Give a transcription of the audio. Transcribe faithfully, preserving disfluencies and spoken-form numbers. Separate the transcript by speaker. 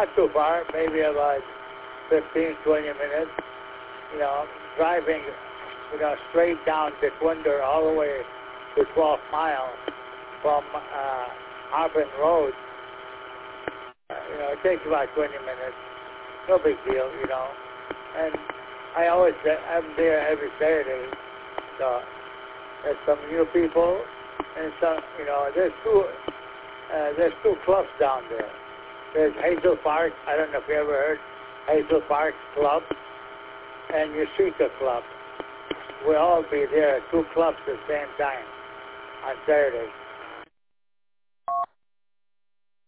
Speaker 1: not too far, maybe about fifteen, twenty minutes. You know, driving, you know, straight down Dequindre all the way to twelfth mile from uh, Auburn Road. Uh, you know, it takes about twenty minutes. No big deal, you know. And I always, I'm there every Saturday. So there's some new people, and some, you know, there's two, uh, there's two clubs down there. There's Hazel Park. I don't know if you ever heard Hazel Park Club, and Yashika Club. We'll all be there, two clubs at the same time on Saturday.